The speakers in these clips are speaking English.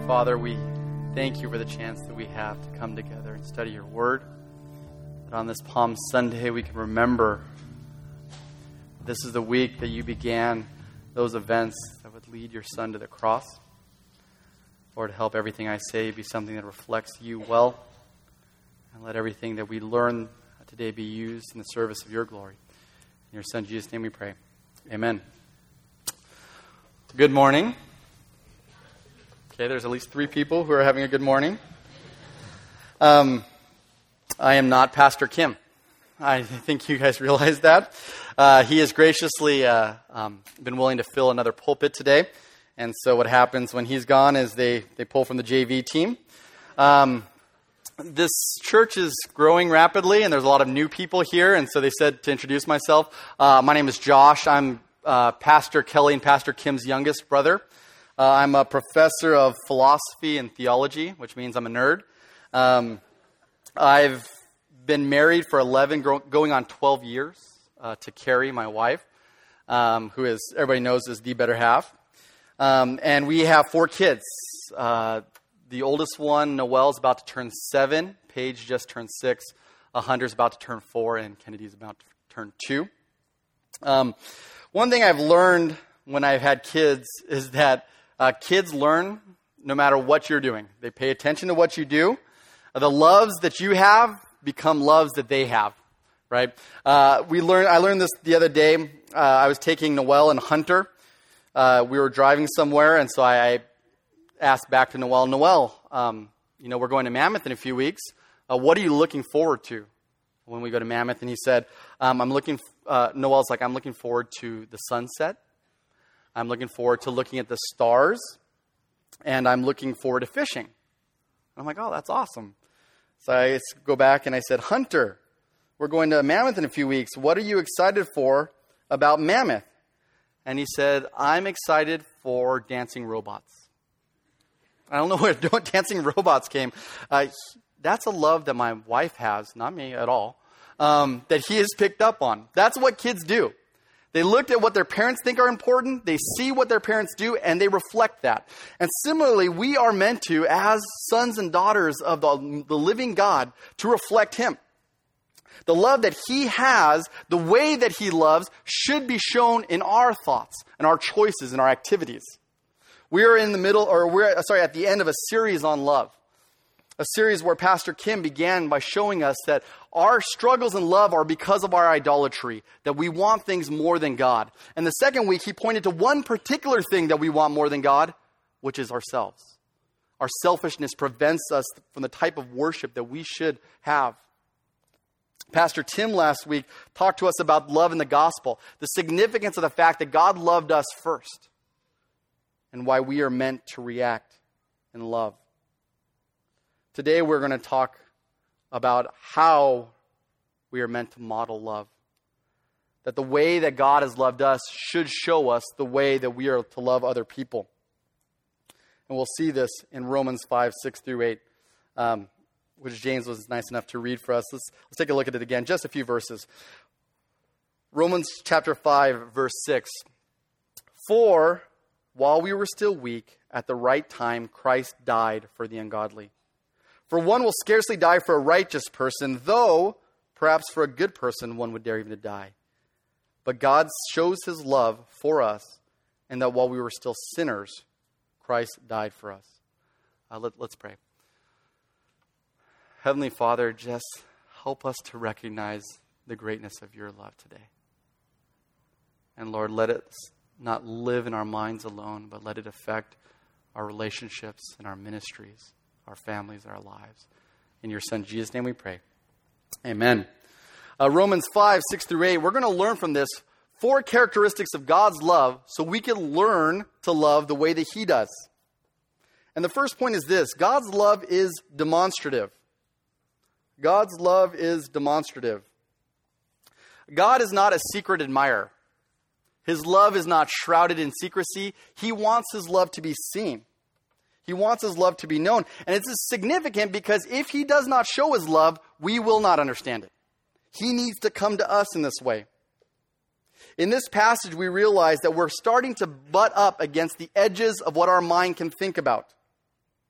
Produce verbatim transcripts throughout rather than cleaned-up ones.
Father, we thank you for the chance that we have to come together and study your word. That on this Palm Sunday we can remember this is the week that you began those events that would lead your son to the cross. Lord, help everything I say be something that reflects you well. And let everything that we learn today be used in the service of your glory. In your son Jesus' name we pray. Amen. Good morning. Okay, there's at least three people who are having a good morning. Um, I am not Pastor Kim. I think you guys realize that. Uh, he has graciously uh, um, been willing to fill another pulpit today. And so what happens when he's gone is they, they pull from the J V team. Um, this church is growing rapidly, and there's a lot of new people here. And so they said to introduce myself. Uh, my name is Josh. I'm uh, Pastor Kelly and Pastor Kim's youngest brother. Uh, I'm a professor of philosophy and theology, which means I'm a nerd. Um, I've been married for eleven, going on twelve years uh, to Carrie, my wife, um, who is, everybody knows, is the better half. Um, and we have four kids. Uh, the oldest one, Noelle, is about to turn seven. Paige just turned six. Uh, Hunter's about to turn four, and Kennedy's about to turn two. Um, one thing I've learned when I've had kids is that Uh, kids learn no matter what you're doing. They pay attention to what you do. Uh, the loves that you have become loves that they have, right? Uh, we learned. I learned this the other day. Uh, I was taking Noelle and Hunter. Uh, we were driving somewhere, and so I, I asked back to Noelle, Noelle, um, you know, we're going to Mammoth in a few weeks. Uh, what are you looking forward to when we go to Mammoth? And he said, um, I'm looking, uh, Noelle's like, I'm looking forward to the sunset. I'm looking forward to looking at the stars, and I'm looking forward to fishing. And I'm like, oh, that's awesome. So I go back and I said, Hunter, we're going to Mammoth in a few weeks. What are you excited for about Mammoth? And he said, I'm excited for dancing robots. I don't know where dancing robots came. Uh, that's a love that my wife has, not me at all, um, that he has picked up on. That's what kids do. They looked at what their parents think are important, they see what their parents do, and they reflect that. And similarly, we are meant to, as sons and daughters of the, the living God, to reflect Him. The love that He has, the way that He loves, should be shown in our thoughts, and our choices, and our activities. We are in the middle, or we're, sorry, at the end of a series on love. A series where Pastor Kim began by showing us that our struggles in love are because of our idolatry, that we want things more than God. And the second week, he pointed to one particular thing that we want more than God, which is ourselves. Our selfishness prevents us from the type of worship that we should have. Pastor Tim last week talked to us about love in the gospel, the significance of the fact that God loved us first, and why we are meant to react in love. Today we're going to talk about how we are meant to model love. That the way that God has loved us should show us the way that we are to love other people. And we'll see this in Romans five, six through eight, um, which James was nice enough to read for us. Let's, let's take a look at it again, just a few verses. Romans chapter five, verse six. For while we were still weak, at the right time Christ died for the ungodly. For one will scarcely die for a righteous person, though perhaps for a good person one would dare even to die. But God shows His love for us, and that while we were still sinners, Christ died for us. Uh, let, let's pray. Heavenly Father, just help us to recognize the greatness of your love today. And Lord, let it not live in our minds alone, but let it affect our relationships and our ministries, our families, our lives. In your Son, Jesus' name we pray. Amen. Uh, Romans five, six through eight, we're going to learn from this four characteristics of God's love so we can learn to love the way that He does. And the first point is this: God's love is demonstrative. God's love is demonstrative. God is not a secret admirer. His love is not shrouded in secrecy. He wants His love to be seen. He wants His love to be known. And it's significant because if He does not show His love, we will not understand it. He needs to come to us in this way. In this passage, we realize that we're starting to butt up against the edges of what our mind can think about.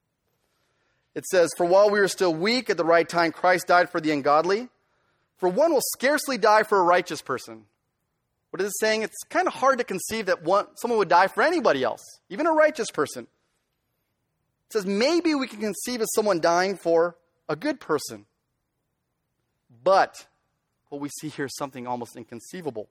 It says, "For while we were still weak, at the right time Christ died for the ungodly. For one will scarcely die for a righteous person." What is it saying? It's kind of hard to conceive that one, someone would die for anybody else, even a righteous person. It says maybe we can conceive of someone dying for a good person. But what we see here is something almost inconceivable.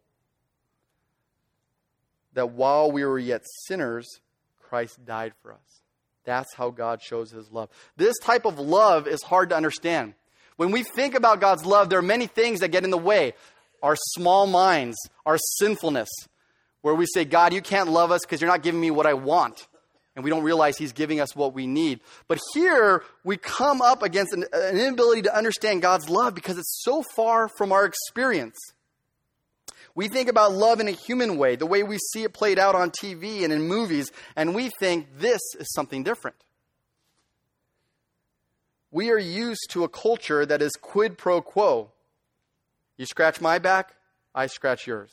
That while we were yet sinners, Christ died for us. That's how God shows his love. This type of love is hard to understand. When we think about God's love, there are many things that get in the way. Our small minds, our sinfulness, where we say, God, you can't love us because you're not giving me what I want. And we don't realize he's giving us what we need. But here, we come up against an, an inability to understand God's love because it's so far from our experience. We think about love in a human way, the way we see it played out on T V and in movies, and we think this is something different. We are used to a culture that is quid pro quo. You scratch my back, I scratch yours.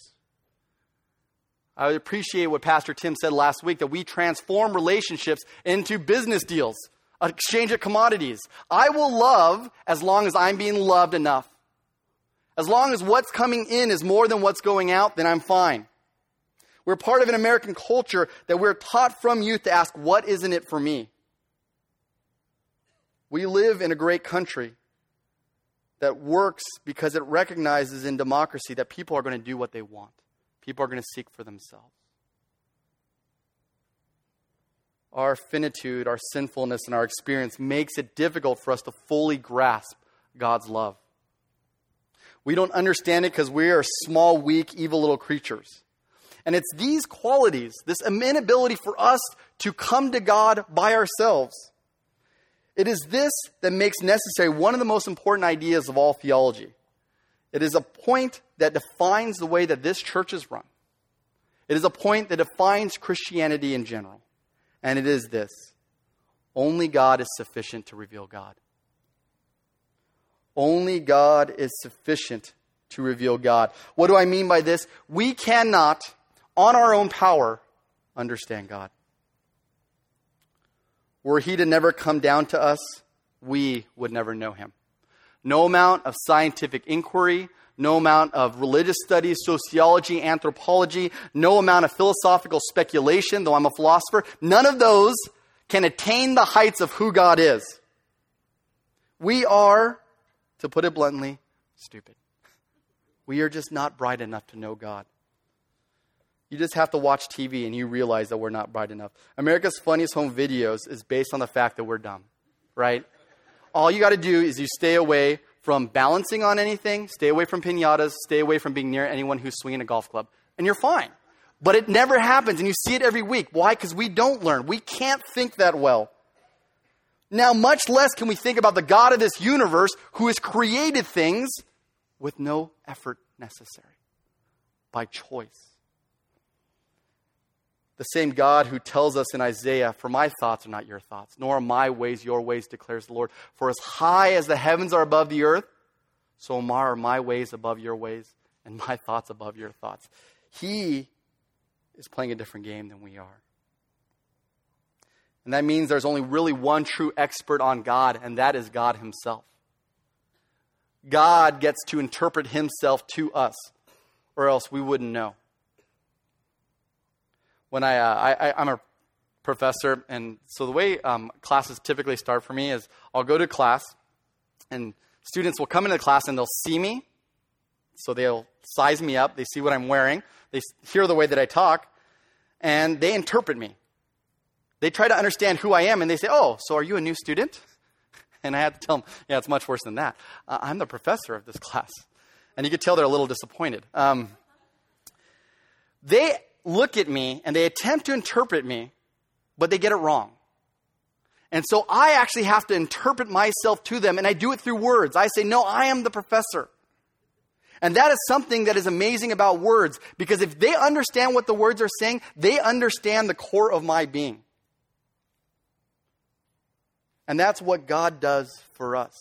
I would appreciate what Pastor Tim said last week, that we transform relationships into business deals, exchange of commodities. I will love as long as I'm being loved enough. As long as what's coming in is more than what's going out, then I'm fine. We're part of an American culture that we're taught from youth to ask, what isn't it for me? We live in a great country that works because it recognizes in democracy that people are going to do what they want. People are going to seek for themselves. Our finitude, our sinfulness, and our experience makes it difficult for us to fully grasp God's love. We don't understand it because we are small, weak, evil little creatures. And it's these qualities, this inability for us to come to God by ourselves. It is this that makes necessary one of the most important ideas of all theology. It is a point that defines the way that this church is run. It is a point that defines Christianity in general. And it is this: only God is sufficient to reveal God. Only God is sufficient to reveal God. What do I mean by this? We cannot, on our own power, understand God. Were he to never come down to us, we would never know him. No amount of scientific inquiry, no amount of religious studies, sociology, anthropology, no amount of philosophical speculation, though I'm a philosopher, none of those can attain the heights of who God is. We are, to put it bluntly, stupid. We are just not bright enough to know God. You just have to watch T V and you realize that we're not bright enough. America's Funniest Home Videos is based on the fact that we're dumb, right? All you got to do is you stay away from balancing on anything, stay away from piñatas, stay away from being near anyone who's swinging a golf club, and you're fine. But it never happens, and you see it every week. Why? Because we don't learn. We can't think that well. Now, much less can we think about the God of this universe who has created things with no effort necessary, by choice. The same God who tells us in Isaiah, "For my thoughts are not your thoughts, nor are my ways your ways, declares the Lord. For as high as the heavens are above the earth, so are my ways above your ways, and my thoughts above your thoughts." He is playing a different game than we are. And that means there's only really one true expert on God, and that is God himself. God gets to interpret himself to us, or else we wouldn't know. When I, uh, I, I'm a professor, and so the way um, classes typically start for me is I'll go to class, and students will come into the class and they'll see me, so they'll size me up, they see what I'm wearing, they hear the way that I talk, and they interpret me. They try to understand who I am, and they say, "Oh, so are you a new student?" And I have to tell them, "Yeah, it's much worse than that. Uh, I'm the professor of this class." And you could tell they're a little disappointed. Um, they look at me and they attempt to interpret me, but they get it wrong. And so I actually have to interpret myself to them, and I do it through words. I say, "No, I am the professor." And that is something that is amazing about words, because if they understand what the words are saying, they understand the core of my being. And that's what God does for us.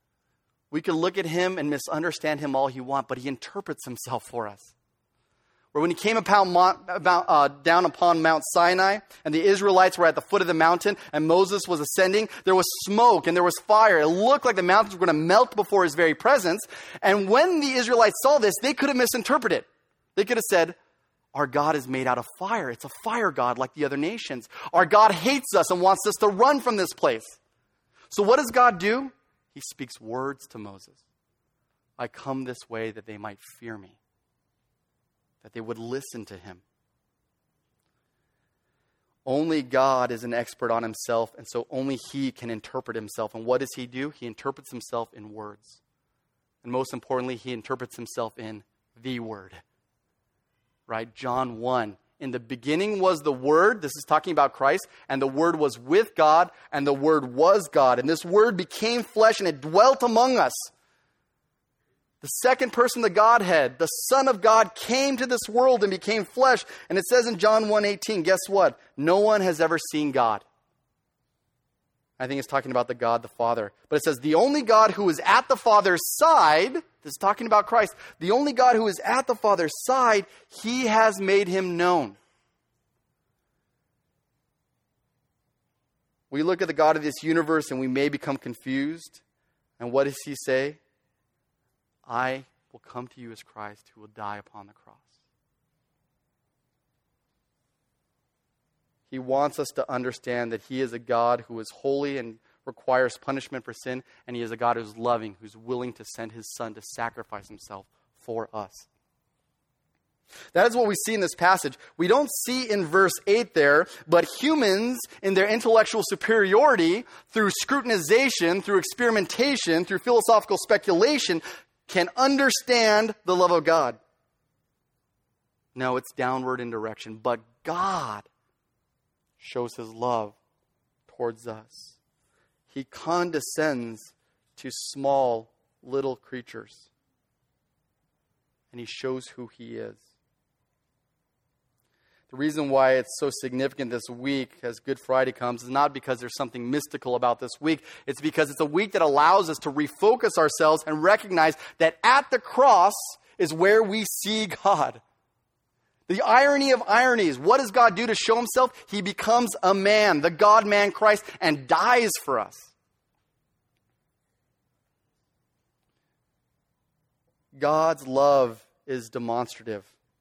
We can look at him and misunderstand him all he wants, but he interprets himself for us. where when he came upon, Mount, about, uh, down upon Mount Sinai, and the Israelites were at the foot of the mountain, and Moses was ascending, there was smoke and there was fire. It looked like the mountains were going to melt before his very presence. And when the Israelites saw this, they could have misinterpreted. They could have said, our God is made out of fire. It's a fire God like the other nations. Our God hates us and wants us to run from this place. So what does God do? He speaks words to Moses. I come this way that they might fear me, that they would listen to him. Only God is an expert on himself, and so only he can interpret himself. And what does he do? He interprets himself in words. And most importantly, he interprets himself in the word. Right? John one. In the beginning was the Word. This is talking about Christ. And the Word was with God, and the Word was God. And this Word became flesh, and it dwelt among us. The second person of the Godhead, the Son of God, came to this world and became flesh. And it says in John one eighteen, guess what? No one has ever seen God. I think it's talking about the God, the Father. But it says, the only God who is at the Father's side, this is talking about Christ, the only God who is at the Father's side, he has made him known. We look at the God of this universe and we may become confused. And what does he say? I will come to you as Christ who will die upon the cross. He wants us to understand that he is a God who is holy and requires punishment for sin, and he is a God who's loving, who's willing to send his Son to sacrifice himself for us. That is what we see in this passage. We don't see in verse eight there, but humans in their intellectual superiority, through scrutinization, through experimentation, through philosophical speculation, can understand the love of God. No, it's downward in direction, but God shows his love towards us. He condescends to small little creatures. And he shows who he is. The reason why it's so significant this week as Good Friday comes is not because there's something mystical about this week. It's because it's a week that allows us to refocus ourselves and recognize that at the cross is where we see God. The irony of ironies. What does God do to show himself? He becomes a man, the God-man Christ, and dies for us. God's love is demonstrative.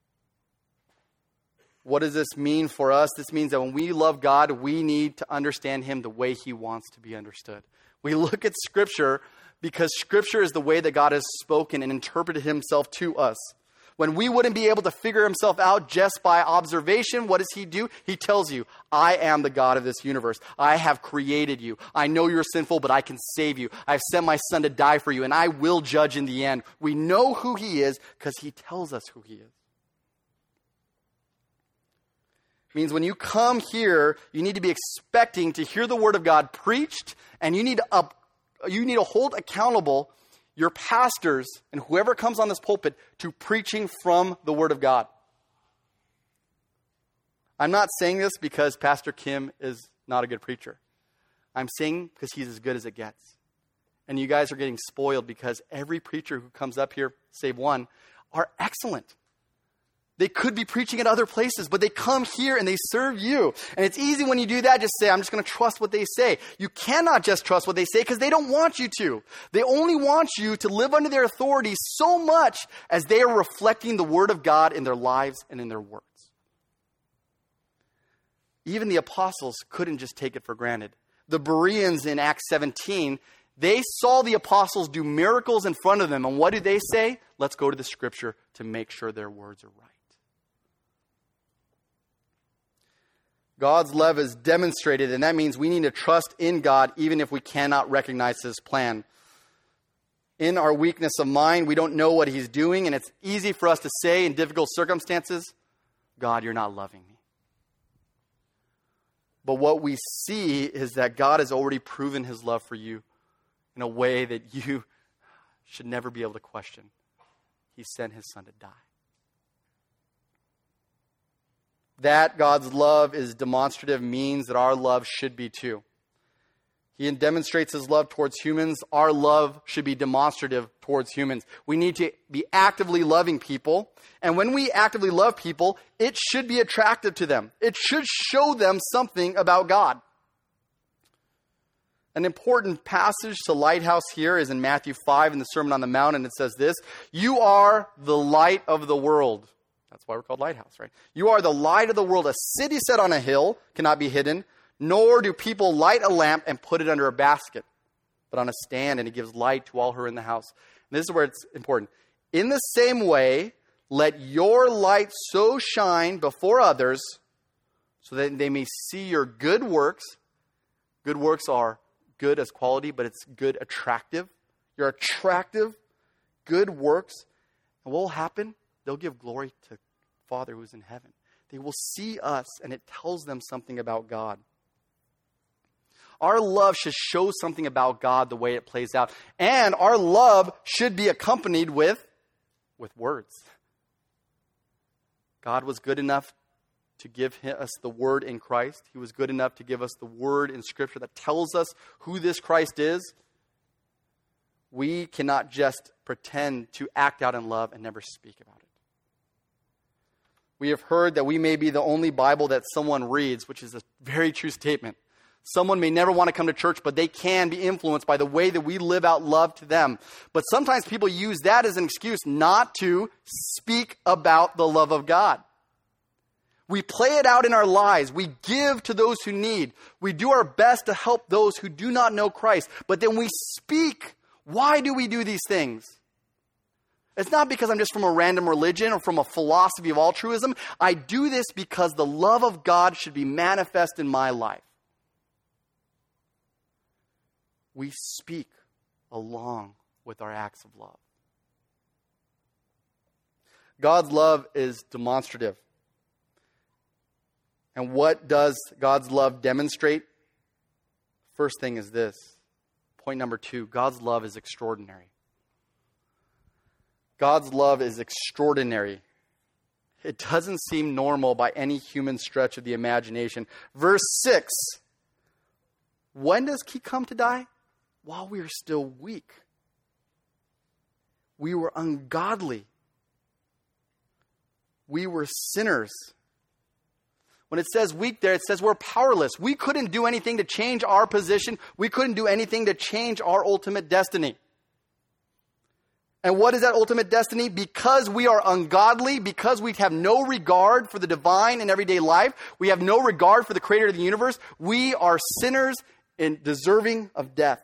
What does this mean for us? This means that when we love God, we need to understand him the way he wants to be understood. We look at Scripture because Scripture is the way that God has spoken and interpreted himself to us. When we wouldn't be able to figure himself out just by observation, what does he do? He tells you, I am the God of this universe. I have created you. I know you're sinful, but I can save you. I've sent my Son to die for you, and I will judge in the end. We know who he is because he tells us who he is. It means when you come here, you need to be expecting to hear the word of God preached, and you need to, up, you need to hold accountable your pastors and whoever comes on this pulpit to preaching from the Word of God. I'm not saying this because Pastor Kim is not a good preacher. I'm saying because he's as good as it gets. And you guys are getting spoiled because every preacher who comes up here, save one, are excellent. They could be preaching at other places, but they come here and they serve you. And it's easy when you do that, just say, I'm just going to trust what they say. You cannot just trust what they say because they don't want you to. They only want you to live under their authority so much as they are reflecting the Word of God in their lives and in their words. Even the apostles couldn't just take it for granted. The Bereans in Acts seventeen, they saw the apostles do miracles in front of them. And what do they say? Let's go to the Scripture to make sure their words are right. God's love is demonstrated, and that means we need to trust in God even if we cannot recognize his plan. In our weakness of mind, we don't know what he's doing, and it's easy for us to say in difficult circumstances, God, you're not loving me. But what we see is that God has already proven his love for you in a way that you should never be able to question. He sent his Son to die. That God's love is demonstrative means that our love should be too. He demonstrates his love towards humans. Our love should be demonstrative towards humans. We need to be actively loving people. And when we actively love people, it should be attractive to them. It should show them something about God. An important passage to Lighthouse here is in Matthew five in the Sermon on the Mount, and it says this: "You are the light of the world." That's why we're called Lighthouse, right? "You are the light of the world. A city set on a hill cannot be hidden, nor do people light a lamp and put it under a basket, but on a stand, and it gives light to all who are in the house." And this is where it's important. "In the same way, let your light so shine before others so that they may see your good works." Good works are good as quality, but it's good attractive. Your attractive, good works. And what will happen? They'll give glory to Father who's in heaven. They will see us, and it tells them something about God. Our love should show something about God the way it plays out. And our love should be accompanied with, with words. God was good enough to give us the word in Christ. He was good enough to give us the word in Scripture that tells us who this Christ is. We cannot just pretend to act out in love and never speak about it. We have heard that we may be the only Bible that someone reads, which is a very true statement. Someone may never want to come to church, but they can be influenced by the way that we live out love to them. But sometimes people use that as an excuse not to speak about the love of God. We play it out in our lives. We give to those who need. We do our best to help those who do not know Christ. But then we speak. Why do we do these things? It's not because I'm just from a random religion or from a philosophy of altruism. I do this because the love of God should be manifest in my life. We speak along with our acts of love. God's love is demonstrative. And what does God's love demonstrate? First thing is this. Point number two, God's love is extraordinary. God's love is extraordinary. It doesn't seem normal by any human stretch of the imagination. Verse six, when does he come to die? While we are still weak. We were ungodly. We were sinners. When it says weak there, it says we're powerless. We couldn't do anything to change our position. We couldn't do anything to change our ultimate destiny. And what is that ultimate destiny? Because we are ungodly, because we have no regard for the divine in everyday life, we have no regard for the creator of the universe, we are sinners and deserving of death.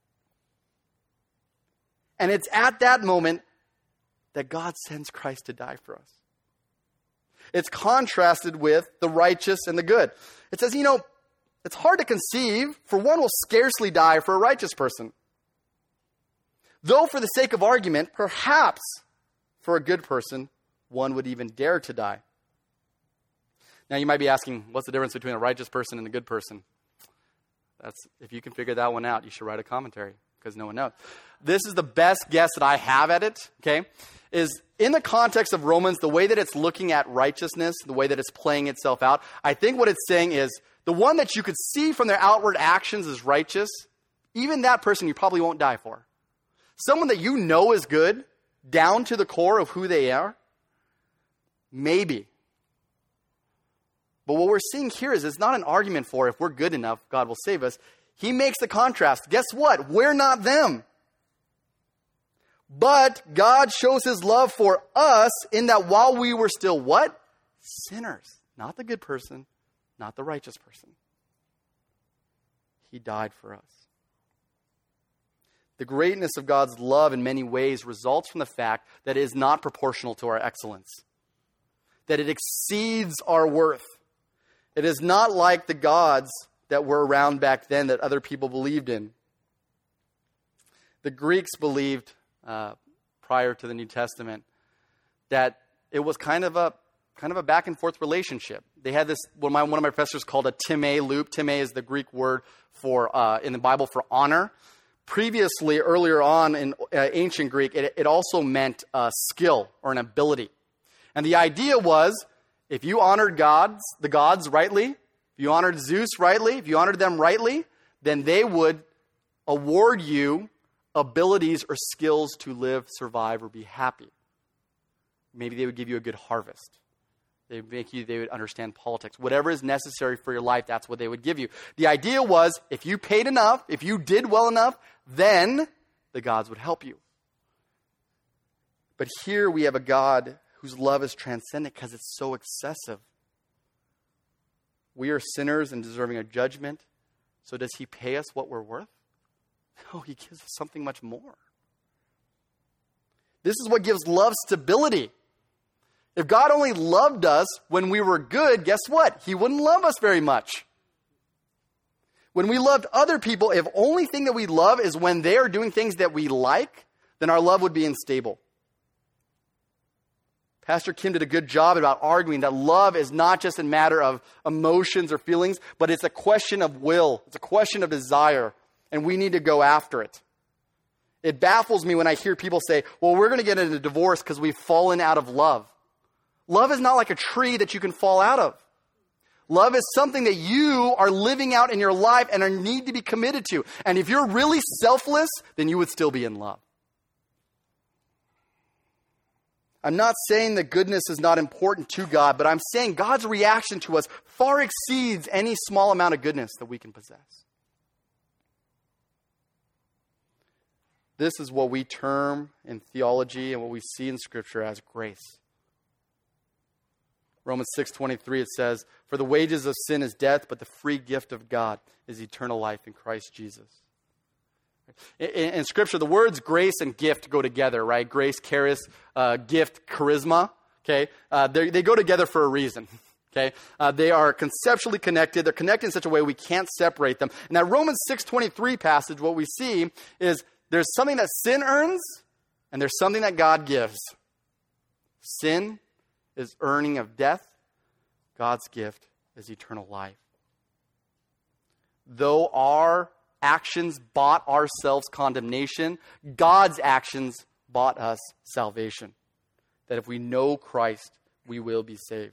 And it's at that moment that God sends Christ to die for us. It's contrasted with the righteous and the good. It says, you know, it's hard to conceive, for one will scarcely die for a righteous person. Though for the sake of argument, perhaps for a good person, one would even dare to die. Now you might be asking, what's the difference between a righteous person and a good person? That's, if you can figure that one out, you should write a commentary, because no one knows. This is the best guess that I have at it, okay, is in the context of Romans, the way that it's looking at righteousness, the way that it's playing itself out, I think what it's saying is the one that you could see from their outward actions is righteous, even that person you probably won't die for. Someone that you know is good, down to the core of who they are, maybe. But what we're seeing here is it's not an argument for if we're good enough, God will save us. He makes the contrast. Guess what? We're not them. But God shows his love for us in that while we were still what? Sinners. Not the good person, not the righteous person. He died for us. The greatness of God's love in many ways results from the fact that it is not proportional to our excellence. That it exceeds our worth. It is not like the gods that were around back then that other people believed in. The Greeks believed uh, prior to the New Testament that it was kind of a kind of a back and forth relationship. They had this, what my, one of my professors called a time loop. Time is the Greek word for uh, in the Bible for honor. Previously, earlier on in uh, ancient Greek, it, it also meant uh, skill or an ability. And the idea was, if you honored gods, the gods rightly, if you honored Zeus rightly, if you honored them rightly, then they would award you abilities or skills to live, survive, or be happy. Maybe they would give you a good harvest. They would make you, they would understand politics. Whatever is necessary for your life, that's what they would give you. The idea was, if you paid enough, if you did well enough, then the gods would help you. But here we have a God whose love is transcendent because it's so excessive. We are sinners and deserving of judgment. So does he pay us what we're worth? No, he gives us something much more. This is what gives love stability. If God only loved us when we were good, guess what? He wouldn't love us very much. When we loved other people, if only thing that we love is when they are doing things that we like, then our love would be unstable. Pastor Kim did a good job about arguing that love is not just a matter of emotions or feelings, but it's a question of will. It's a question of desire, and we need to go after it. It baffles me when I hear people say, well, we're going to get into a divorce because we've fallen out of love. Love is not like a tree that you can fall out of. Love is something that you are living out in your life and are need to be committed to. And if you're really selfless, then you would still be in love. I'm not saying that goodness is not important to God, but I'm saying God's reaction to us far exceeds any small amount of goodness that we can possess. This is what we term in theology and what we see in Scripture as grace. Romans six twenty-three, it says, "For the wages of sin is death, but the free gift of God is eternal life in Christ Jesus." In, in Scripture, the words grace and gift go together, right? Grace, charis, uh, gift, charisma. Okay, uh, they go together for a reason. Okay, uh, they are conceptually connected. They're connected in such a way we can't separate them. In that Romans six twenty-three passage, what we see is there's something that sin earns, and there's something that God gives. Sin is earning of death. God's gift is eternal life. Though our actions bought ourselves condemnation, God's actions bought us salvation. That if we know Christ, we will be saved.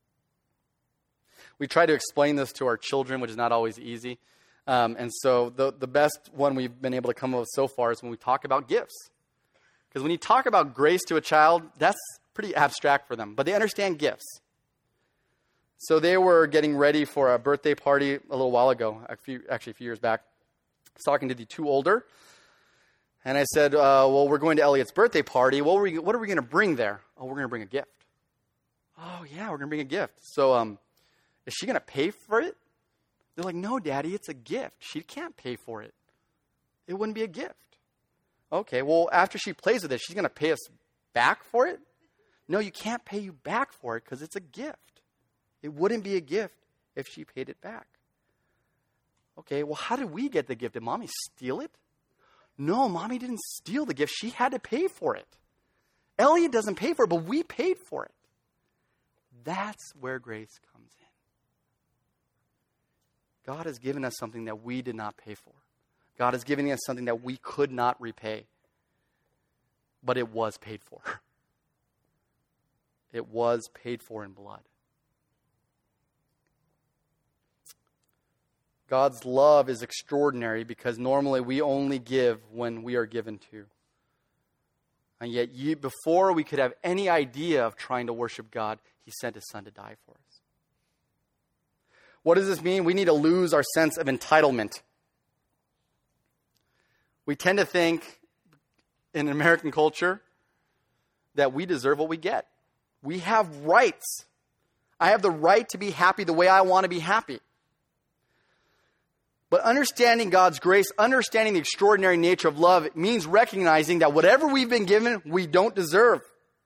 We try to explain this to our children, which is not always easy. Um, and so the, the best one we've been able to come up with so far is when we talk about gifts. Because when you talk about grace to a child, that's pretty abstract for them. But they understand gifts. So they were getting ready for a birthday party a little while ago, a few, actually a few years back. I was talking to the two older. And I said, uh, well, we're going to Elliot's birthday party. What, were we, what are we going to bring there? Oh, we're going to bring a gift. Oh, yeah, we're going to bring a gift. So um, is she going to pay for it? They're like, no, Daddy, it's a gift. She can't pay for it. It wouldn't be a gift. Okay, well, after she plays with it, she's going to pay us back for it? No, you can't pay you back for it because it's a gift. It wouldn't be a gift if she paid it back. Okay, well, how did we get the gift? Did Mommy steal it? No, Mommy didn't steal the gift. She had to pay for it. Elliot doesn't pay for it, but we paid for it. That's where grace comes in. God has given us something that we did not pay for. God is giving us something that we could not repay. But it was paid for. It was paid for in blood. God's love is extraordinary because normally we only give when we are given to. And yet, you, before we could have any idea of trying to worship God, He sent His Son to die for us. What does this mean? We need to lose our sense of entitlement. We tend to think in American culture that we deserve what we get. We have rights. I have the right to be happy the way I want to be happy. But understanding God's grace, understanding the extraordinary nature of love, it means recognizing that whatever we've been given, we don't deserve.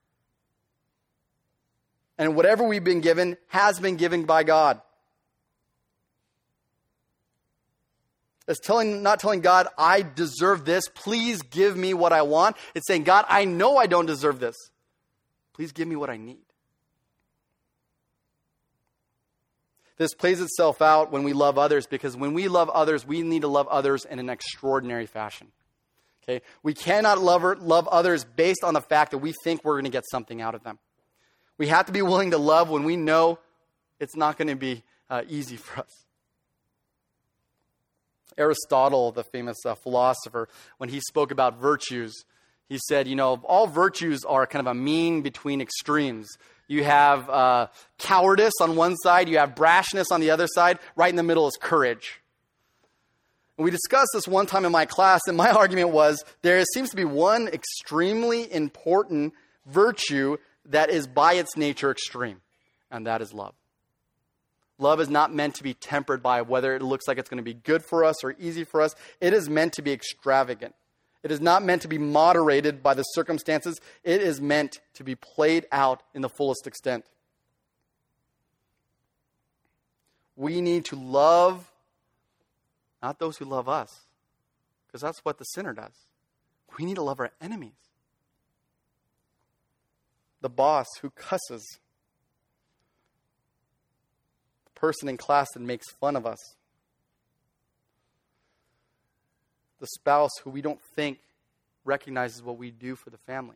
And whatever we've been given has been given by God. It's telling, not telling God, I deserve this. Please give me what I want. It's saying, God, I know I don't deserve this. Please give me what I need. This plays itself out when we love others, because when we love others, we need to love others in an extraordinary fashion. Okay? We cannot love, love others based on the fact that we think we're going to get something out of them. We have to be willing to love when we know it's not going to be uh, easy for us. Aristotle, the famous uh, philosopher, when he spoke about virtues, he said, you know, all virtues are kind of a mean between extremes. You have uh, cowardice on one side, you have brashness on the other side. Right in the middle is courage. And we discussed this one time in my class, and my argument was there seems to be one extremely important virtue that is by its nature extreme, and that is love. Love is not meant to be tempered by whether it looks like it's going to be good for us or easy for us. It is meant to be extravagant. It is not meant to be moderated by the circumstances. It is meant to be played out in the fullest extent. We need to love not those who love us, because that's what the sinner does. We need to love our enemies. The boss who cusses. The person in class that makes fun of us. The spouse who we don't think recognizes what we do for the family.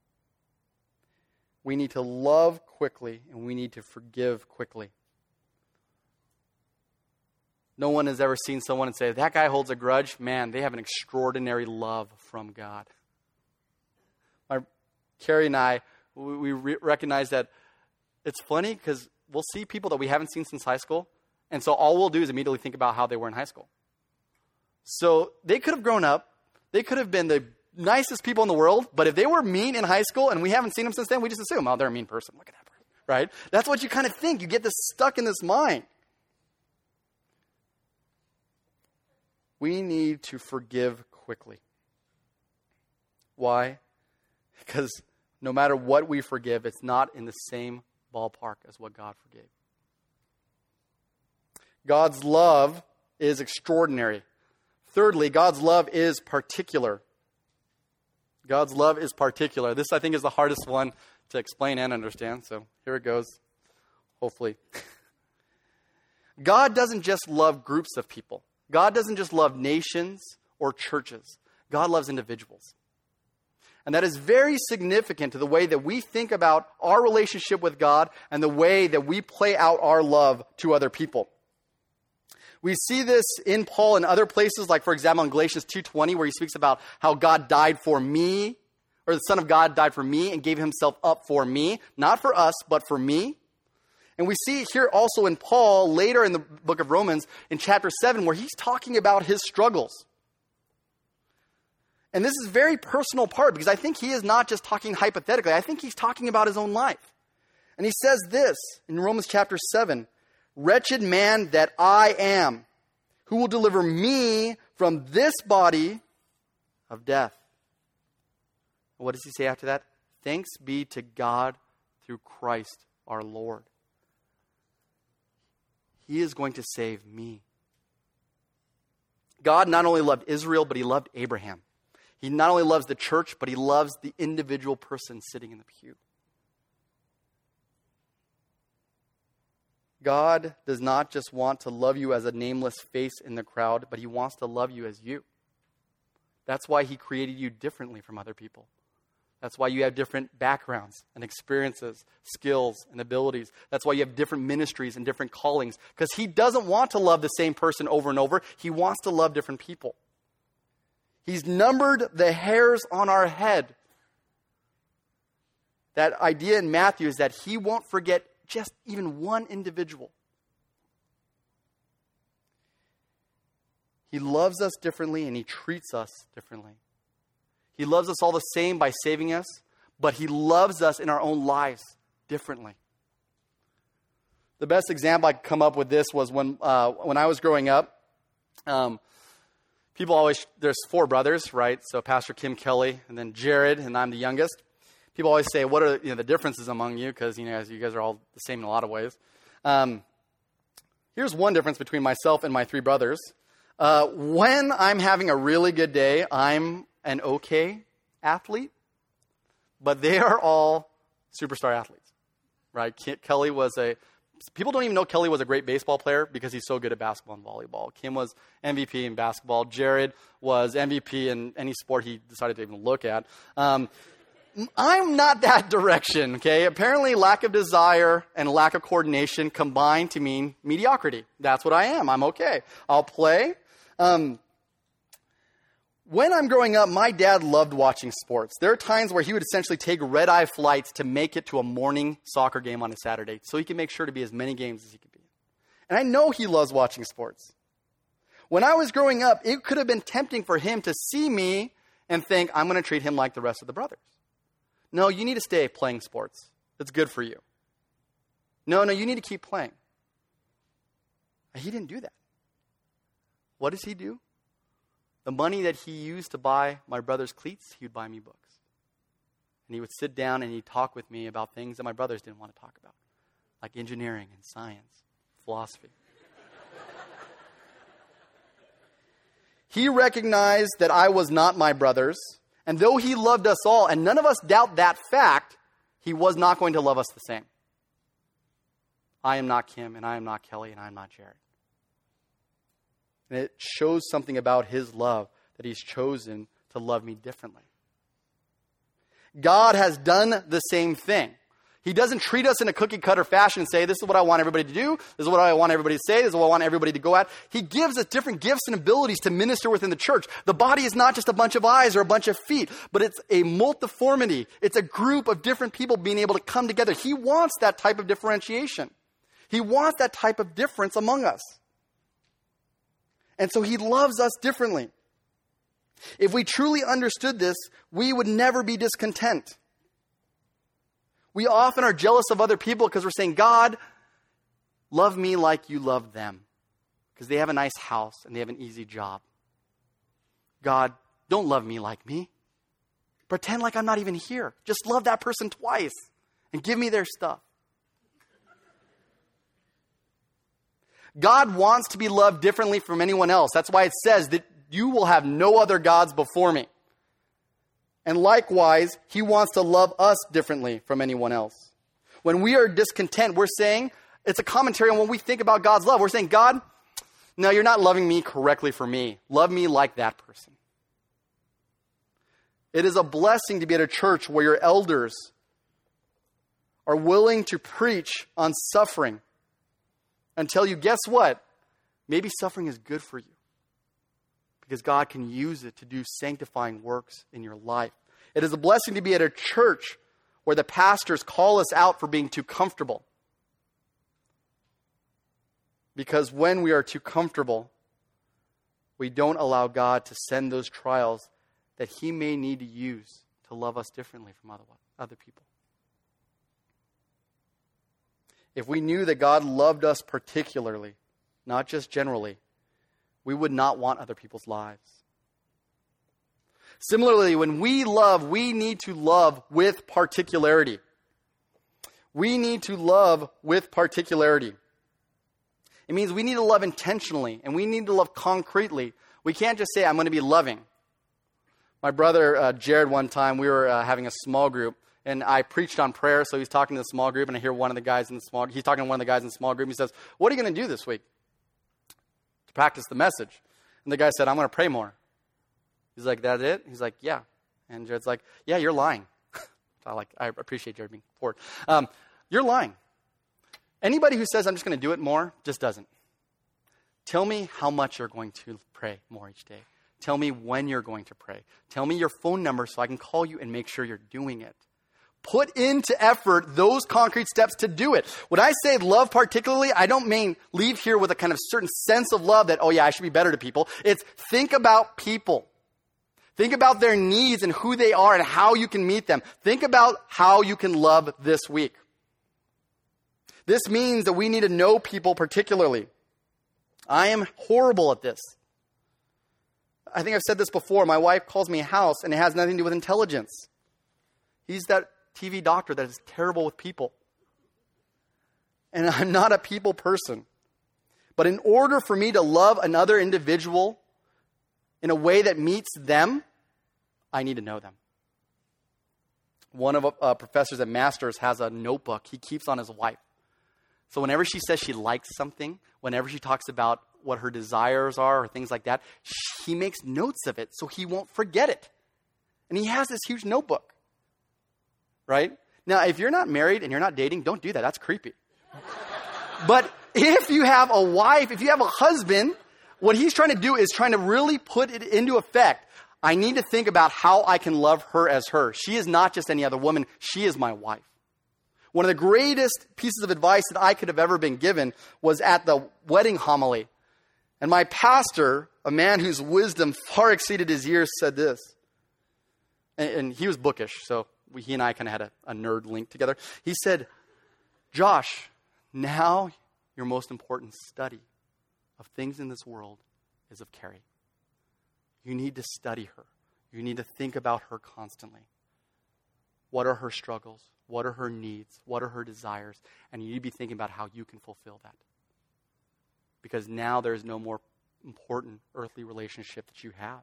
We need to love quickly, and we need to forgive quickly. No one has ever seen someone and say, that guy holds a grudge. Man, they have an extraordinary love from God. My, Carrie and I, we, we re- recognize that it's funny because we'll see people that we haven't seen since high school. And so all we'll do is immediately think about how they were in high school. So they could have grown up. They could have been the nicest people in the world. But if they were mean in high school and we haven't seen them since then, we just assume, oh, they're a mean person. Look at that person. Right? That's what you kind of think. You get this stuck in this mind. We need to forgive quickly. Why? Because no matter what we forgive, it's not in the same ballpark as what God forgave. God's love is extraordinary. Thirdly, God's love is particular. God's love is particular. This, I think, is the hardest one to explain and understand. So here it goes, hopefully. God doesn't just love groups of people. God doesn't just love nations or churches. God loves individuals. And that is very significant to the way that we think about our relationship with God and the way that we play out our love to other people. We see this in Paul and other places, like, for example, in Galatians two twenty, where he speaks about how God died for me, or the Son of God died for me and gave himself up for me, not for us, but for me. And we see it here also in Paul later in the book of Romans in chapter seven, where he's talking about his struggles. And this is a very personal part, because I think he is not just talking hypothetically. I think he's talking about his own life. And he says this in Romans chapter seven, wretched man that I am, who will deliver me from this body of death. What does he say after that? Thanks be to God through Christ our Lord. He is going to save me. God not only loved Israel, but he loved Abraham. He not only loves the church, but he loves the individual person sitting in the pew. God does not just want to love you as a nameless face in the crowd, but he wants to love you as you. That's why he created you differently from other people. That's why you have different backgrounds and experiences, skills and abilities. That's why you have different ministries and different callings. Because he doesn't want to love the same person over and over. He wants to love different people. He's numbered the hairs on our head. That idea in Matthew is that he won't forget just even one individual. He loves us differently and he treats us differently. He loves us all the same by saving us, but he loves us in our own lives differently. The best example I could come up with this was when uh, when I was growing up. Um, people always, there's four brothers, right? So Pastor Kim Kelly, and then Jared, and I'm the youngest. People always say, what are you know, the differences among you? Because you know, you guys are all the same in a lot of ways. Um, here's one difference between myself and my three brothers. Uh, when I'm having a really good day, I'm an okay athlete, but they are all superstar athletes, right? Kelly was a, people don't even know Kelly was a great baseball player because he's so good at basketball and volleyball. Kim was M V P in basketball. Jared was M V P in any sport he decided to even look at. Um, I'm not that direction, okay? Apparently lack of desire and lack of coordination combine to mean mediocrity. That's what I am. I'm okay. I'll play. Um, when I'm growing up, my dad loved watching sports. There are times where he would essentially take red-eye flights to make it to a morning soccer game on a Saturday so he can make sure to be as many games as he could be. And I know he loves watching sports. When I was growing up, it could have been tempting for him to see me and think, I'm going to treat him like the rest of the brothers. No, you need to stay playing sports. It's good for you. No, no, you need to keep playing. He didn't do that. What does he do? The money that he used to buy my brother's cleats, he would buy me books. And he would sit down and he'd talk with me about things that my brothers didn't want to talk about, like engineering and science, philosophy. He recognized that I was not my brothers, and though he loved us all, and none of us doubt that fact, he was not going to love us the same. I am not Kim, and I am not Kelly, and I am not Jared. And it shows something about his love, that he's chosen to love me differently. God has done the same thing. He doesn't treat us in a cookie-cutter fashion and say, this is what I want everybody to do, this is what I want everybody to say, this is what I want everybody to go at. He gives us different gifts and abilities to minister within the church. The body is not just a bunch of eyes or a bunch of feet, but it's a multiformity. It's a group of different people being able to come together. He wants that type of differentiation. He wants that type of difference among us. And so he loves us differently. If we truly understood this, we would never be discontent. We often are jealous of other people because we're saying, God, love me like you love them. Because they have a nice house and they have an easy job. God, don't love me like me. Pretend like I'm not even here. Just love that person twice and give me their stuff. God wants to be loved differently from anyone else. That's why it says that you will have no other gods before me. And likewise, he wants to love us differently from anyone else. When we are discontent, we're saying, it's a commentary on when we think about God's love. We're saying, God, no, you're not loving me correctly for me. Love me like that person. It is a blessing to be at a church where your elders are willing to preach on suffering and tell you, guess what? Maybe suffering is good for you. Because God can use it to do sanctifying works in your life. It is a blessing to be at a church where the pastors call us out for being too comfortable. Because when we are too comfortable, we don't allow God to send those trials that he may need to use to love us differently from other, other people. If we knew that God loved us particularly, not just generally, we would not want other people's lives. Similarly, when we love, we need to love with particularity. We need to love with particularity. It means we need to love intentionally, and we need to love concretely. We can't just say, I'm going to be loving. My brother, uh, Jared, one time, we were uh, having a small group, and I preached on prayer, so he's talking to the small group, and I hear one of the guys in the small, he's talking to one of the guys in the small group, and he says, what are you going to do this week to practice the message? And the guy said, I'm going to pray more. He's like, that's it? He's like, yeah. And Jared's like, yeah, you're lying. I like, I appreciate Jared being forward. Um, you're lying. Anybody who says, I'm just going to do it more, just doesn't. Tell me how much you're going to pray more each day. Tell me when you're going to pray. Tell me your phone number so I can call you and make sure you're doing it. Put into effort those concrete steps to do it. When I say love particularly, I don't mean leave here with a kind of certain sense of love that, oh yeah, I should be better to people. It's think about people. Think about their needs and who they are and how you can meet them. Think about how you can love this week. This means that we need to know people particularly. I am horrible at this. I think I've said this before. My wife calls me a house, and it has nothing to do with intelligence. He's that T V doctor that is terrible with people. And I'm not a people person. But in order for me to love another individual in a way that meets them, I need to know them. One of uh, professors at Masters has a notebook he keeps on his wife. So whenever she says she likes something, whenever she talks about what her desires are or things like that, he makes notes of it so he won't forget it. And he has this huge notebook. Right? Now, if you're not married and you're not dating, don't do that. That's creepy. But if you have a wife, if you have a husband, what he's trying to do is trying to really put it into effect. I need to think about how I can love her as her. She is not just any other woman. She is my wife. One of the greatest pieces of advice that I could have ever been given was at the wedding homily. And my pastor, a man whose wisdom far exceeded his years, said this. And, and he was bookish, so we, he and I kind of had a, a nerd link together. He said, Josh, now your most important study of things in this world is of Carrie. You need to study her. You need to think about her constantly. What are her struggles? What are her needs? What are her desires? And you need to be thinking about how you can fulfill that. Because now there is no more important earthly relationship that you have.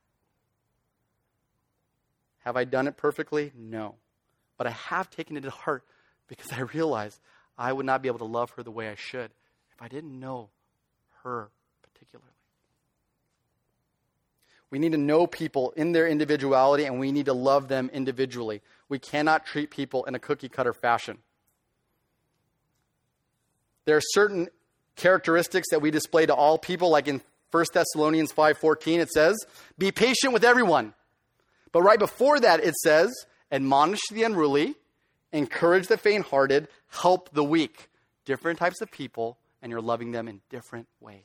Have I done it perfectly? No. But I have taken it to heart because I realize I would not be able to love her the way I should if I didn't know her particularly. We need to know people in their individuality, and we need to love them individually. We cannot treat people in a cookie-cutter fashion. There are certain characteristics that we display to all people, like in First Thessalonians five fourteen, it says, be patient with everyone. But right before that, it says, admonish the unruly, encourage the faint-hearted, help the weak. Different types of people, and you're loving them in different ways.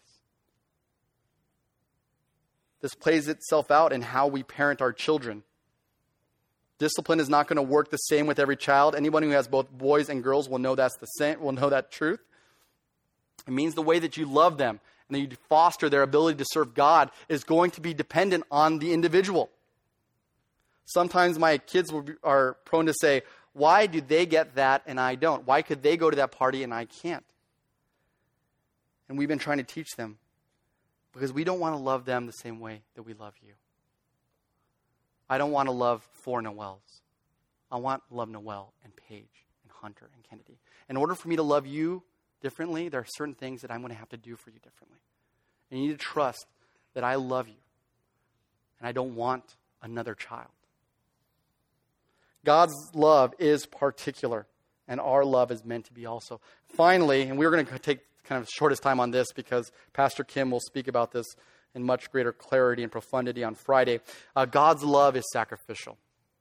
This plays itself out in how we parent our children. Discipline is not going to work the same with every child. Anyone who has both boys and girls will know that's the same, will know that truth. It means the way that you love them and that you foster their ability to serve God is going to be dependent on the individual. Sometimes my kids will be, are prone to say, why do they get that and I don't? Why could they go to that party and I can't? And we've been trying to teach them because we don't want to love them the same way that we love you. I don't want to love four Noels. I want to love Noel and Paige and Hunter and Kennedy. In order for me to love you differently, there are certain things that I'm going to have to do for you differently. And you need to trust that I love you and I don't want another child. God's love is particular, and our love is meant to be also. Finally, and we're going to take kind of the shortest time on this because Pastor Kim will speak about this in much greater clarity and profundity on Friday. Uh, God's love is sacrificial.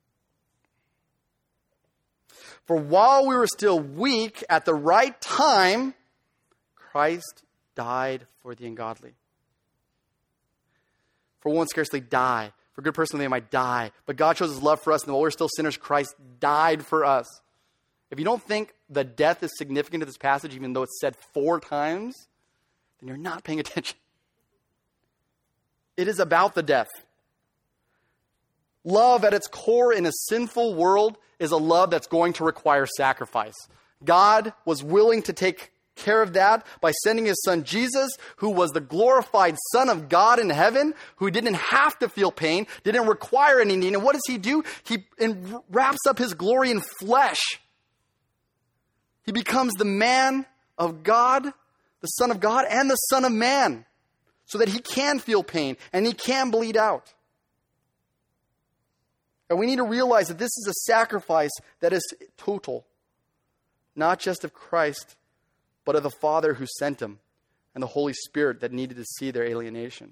For while we were still weak, at the right time, Christ died for the ungodly. For one would scarcely die. For a good person, they might die. But God shows his love for us, and while we're still sinners, Christ died for us. If you don't think the death is significant to this passage, even though it's said four times, then you're not paying attention. It is about the death. Love at its core in a sinful world is a love that's going to require sacrifice. God was willing to take care of that by sending his son Jesus, who was the glorified Son of God in heaven, who didn't have to feel pain, didn't require any need. And what does he do? He wraps up his glory in flesh. He becomes the man of God, the Son of God, and the Son of Man, so that he can feel pain and he can bleed out. And we need to realize that this is a sacrifice that is total, not just of Christ, but of the Father who sent him and the Holy Spirit that needed to see their alienation.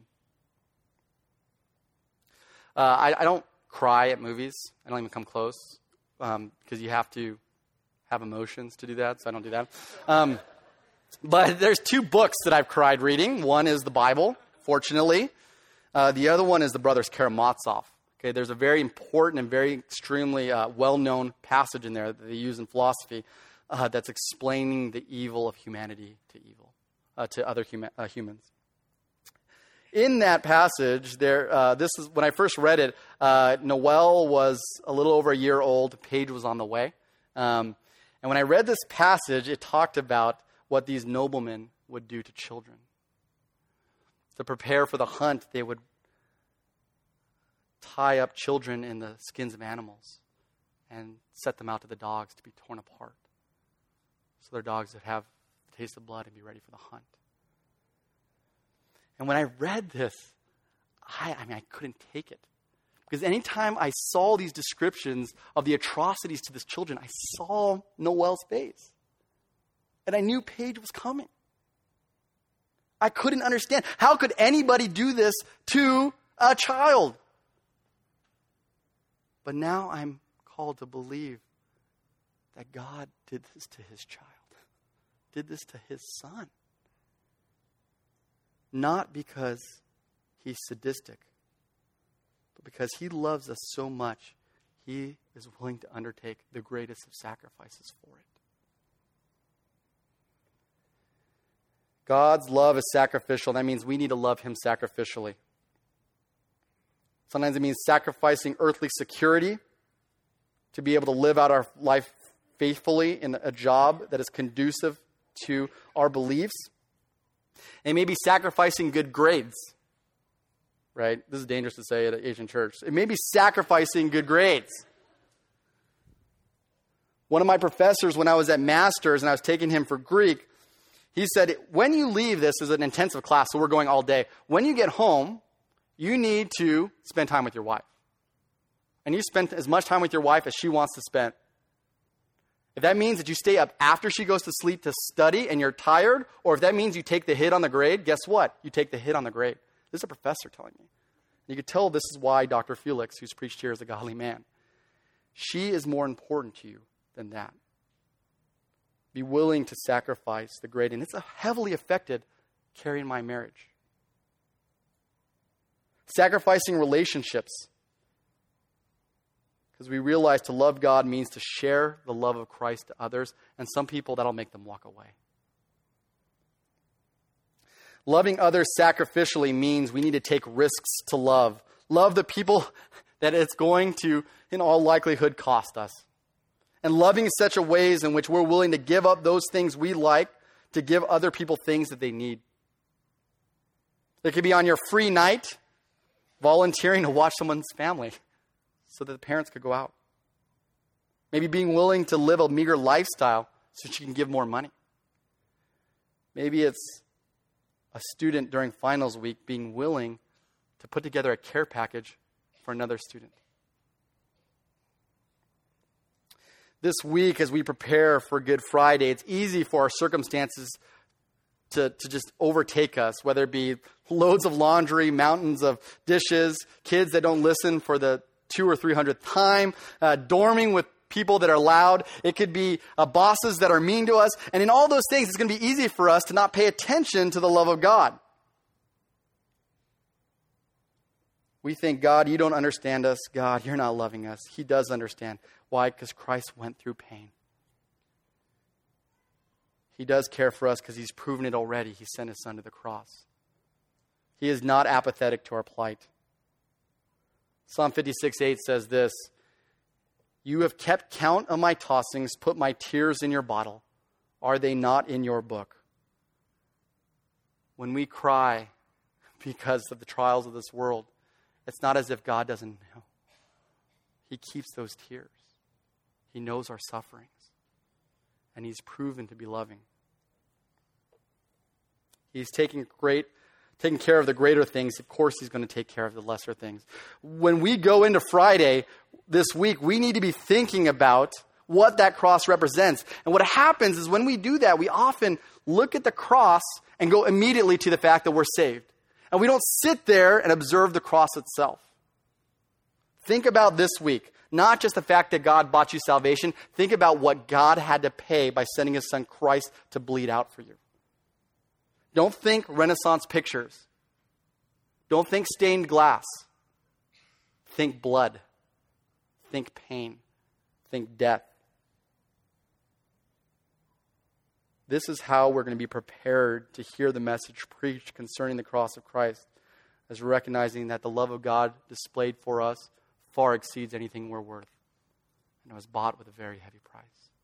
Uh, I, I don't cry at movies. I don't even come close um, because you have to have emotions to do that, so I don't do that. Um, but there's two books that I've cried reading. One is the Bible, fortunately. Uh, the other one is the Brothers Karamazov. Okay, there's a very important and very extremely uh, well-known passage in there that they use in philosophy uh, that's explaining the evil of humanity to evil, uh, to other huma- uh, humans. In that passage, there, uh, this is when I first read it. Uh, Noel was a little over a year old. Paige was on the way, um, and when I read this passage, it talked about what these noblemen would do to children. To prepare for the hunt, they would tie up children in the skins of animals and set them out to the dogs to be torn apart. So their dogs would have the taste of blood and be ready for the hunt. And when I read this, I, I mean, I couldn't take it. Because anytime I saw these descriptions of the atrocities to these children, I saw Noel's face. And I knew Paige was coming. I couldn't understand. How could anybody do this to a child? But now I'm called to believe that God did this to his child, did this to his son. Not because he's sadistic, but because he loves us so much, he is willing to undertake the greatest of sacrifices for it. God's love is sacrificial. That means we need to love him sacrificially. Sometimes it means sacrificing earthly security to be able to live out our life faithfully in a job that is conducive to our beliefs. It may be sacrificing good grades, right? This is dangerous to say at an Asian church. It may be sacrificing good grades. One of my professors, when I was at Masters and I was taking him for Greek, he said, when you leave, this is an intensive class, so we're going all day. When you get home, you need to spend time with your wife. And you spend as much time with your wife as she wants to spend. If that means that you stay up after she goes to sleep to study and you're tired, or if that means you take the hit on the grade, guess what? You take the hit on the grade. This is a professor telling me. You could tell this is why Doctor Felix, who's preached here, is a godly man. She is more important to you than that. Be willing to sacrifice the grade. And it's heavily affected carrying my marriage. Sacrificing relationships. Because we realize to love God means to share the love of Christ to others. And some people, that'll make them walk away. Loving others sacrificially means we need to take risks to love. Love the people that it's going to, in all likelihood, cost us. And loving in such a ways in which we're willing to give up those things we like to give other people things that they need. It could be on your free night, volunteering to watch someone's family so that the parents could go out. Maybe being willing to live a meager lifestyle so that you can give more money. Maybe it's a student during finals week being willing to put together a care package for another student. This week, as we prepare for Good Friday, it's easy for our circumstances to, to just overtake us, whether it be loads of laundry, mountains of dishes, kids that don't listen for the two or three hundredth time, uh, dorming with people that are loud. It could be uh, bosses that are mean to us. And in all those things, it's going to be easy for us to not pay attention to the love of God. We think, God, you don't understand us. God, you're not loving us. He does understand. Why? Because Christ went through pain. He does care for us because he's proven it already. He sent his son to the cross. He is not apathetic to our plight. Psalm fifty-six eight says this, you have kept count of my tossings, put my tears in your bottle. Are they not in your book? When we cry because of the trials of this world, it's not as if God doesn't know. He keeps those tears. He knows our sufferings. And he's proven to be loving. He's taking great, taking care of the greater things. Of course, he's going to take care of the lesser things. When we go into Friday this week, we need to be thinking about what that cross represents. And what happens is when we do that, we often look at the cross and go immediately to the fact that we're saved. And we don't sit there and observe the cross itself. Think about this week. Not just the fact that God bought you salvation. Think about what God had to pay by sending his son Christ to bleed out for you. Don't think Renaissance pictures. Don't think stained glass. Think blood. Think pain. Think death. This is how we're going to be prepared to hear the message preached concerning the cross of Christ, as recognizing that the love of God displayed for us far exceeds anything we're worth. And it was bought with a very heavy price.